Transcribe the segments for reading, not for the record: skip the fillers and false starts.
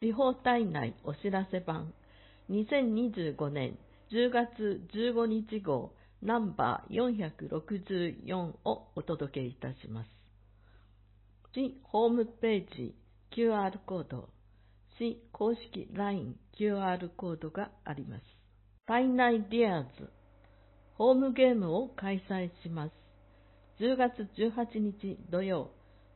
地方体内お知らせ版2025年10月15日号ナンバー464をお届けいたします。市ホームページ QR コード、市公式 LINE QR コードがあります。体内ディアーズホームゲームを開催します。10月18日土曜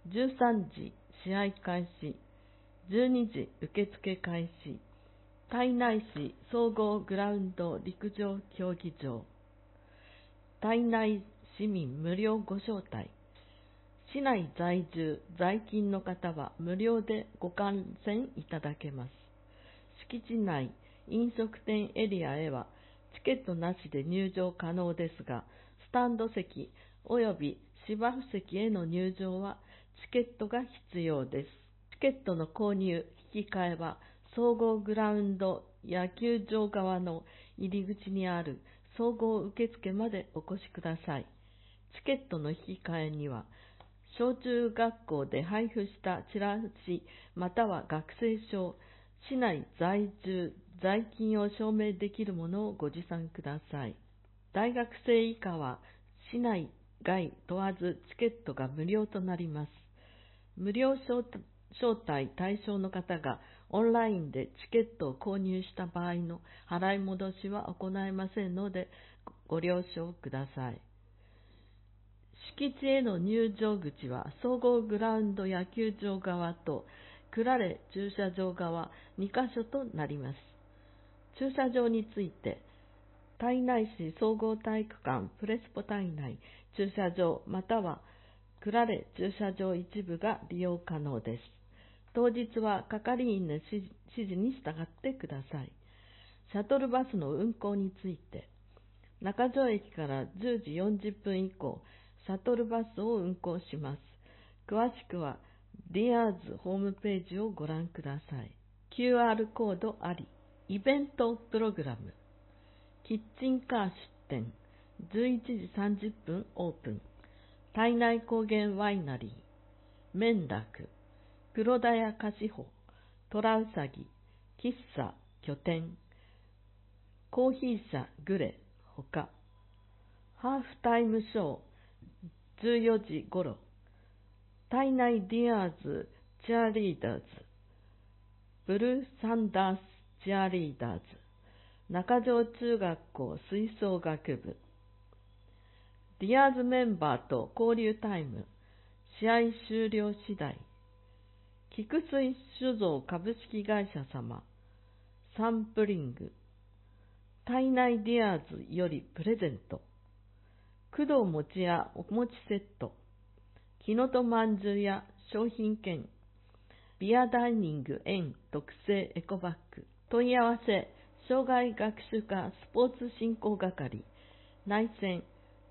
13時試合開始、12時受付開始、胎内市総合グラウンド陸上競技場、胎内市民無料ご招待、市内在住在勤の方は無料でご観戦いただけます。敷地内飲食店エリアへはチケットなしで入場可能ですが、スタンド席および芝生席への入場はチケットが必要です。チケットの購入、引き換えは総合グラウンド野球場側の入り口にある総合受付までお越しください。チケットの引き換えには小中学校で配布したチラシまたは学生証、市内在住在勤を証明できるものをご持参ください。大学生以下は市内外問わずチケットが無料となります。無料招待対象の方がオンラインでチケットを購入した場合の払い戻しは行えませんのでご了承ください。敷地への入場口は総合グラウンド野球場側とクラレ駐車場側2カ所となります。駐車場について胎内市総合体育館プレスポ体内駐車場またはクラレ駐車場一部が利用可能です。当日は係員の指示に従ってください。シャトルバスの運行について中条駅から10時40分以降シャトルバスを運行します。詳しくはディアーズホームページをご覧ください。QR コードあり、イベントプログラム、キッチンカー出店、11時30分オープン、胎内高原ワイナリー、麺楽、黒田屋菓子舗、虎うさぎ、喫茶拠点、コーヒー社グレほか、ハーフタイムショー14時頃、胎内ディアーズチアリーダーズ、ブルーサンダースチアリーダーズ、中条中学校吹奏楽部、ディアーズメンバーと交流タイム、試合終了次第、菊水酒造株式会社様、サンプリング、胎内ディアーズよりプレゼント、工藤餅屋お餅セット、木のとまんじゅうや商品券、ビアダイニング園特製エコバッグ、問い合わせ、障害学習課スポーツ振興係、内線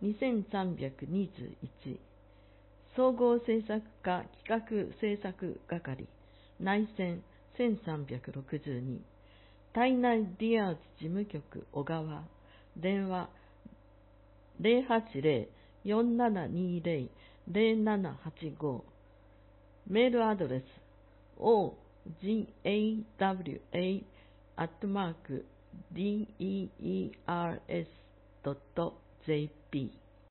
2321、総合制作課企画制作係、内線1362、胎内ディアーズ事務局小川、電話080-4720-0785、メールアドレス ogawa@deers.jp